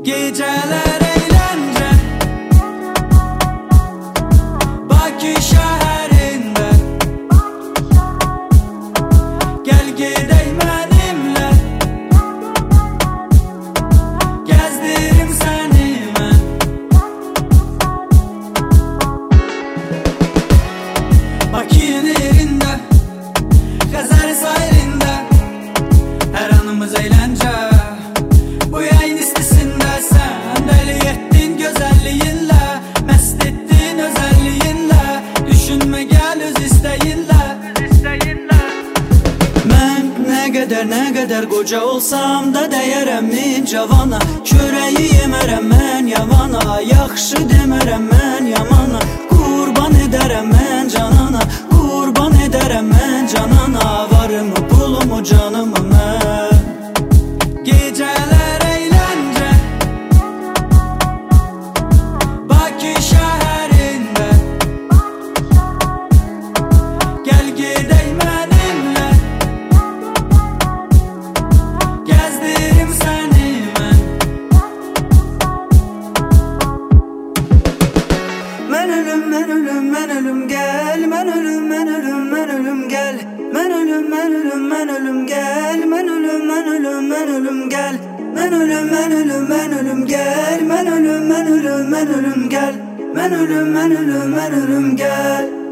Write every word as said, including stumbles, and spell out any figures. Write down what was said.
Geceler eğlence Bakü şehirinde Gel gidelim benimle Gezdirim seni ben Bakü'nün yerinde Xəzər sahilinde Her anımız eğlence Bu yayın istisinde sen deli ettin güzelliğinle Mest ettin özelliğinle Düşünme gel öz isteyinle Ben ne kadar ne kadar koca olsam da değerem min cavana Çöreği yemerem ben yamana Yaxşı demerem ben yamana Kurban ederem ben canana Kurban ederem ben canana Varımı pulumu canımı ben Geceler eğlence Bakü şehirinde Gel gidelim benimle Gezdirim seni ben Men ölüm men ölüm men ölüm gel Men ölüm men ölüm men ölüm gel Men ölüm men ölüm men ölüm gel Men ölüm men ölüm men ölüm gel Men ölüm men ölüm men ölüm gel Men ölüm men ölüm men ölüm gel Men ölüm men ölüm men ölüm gel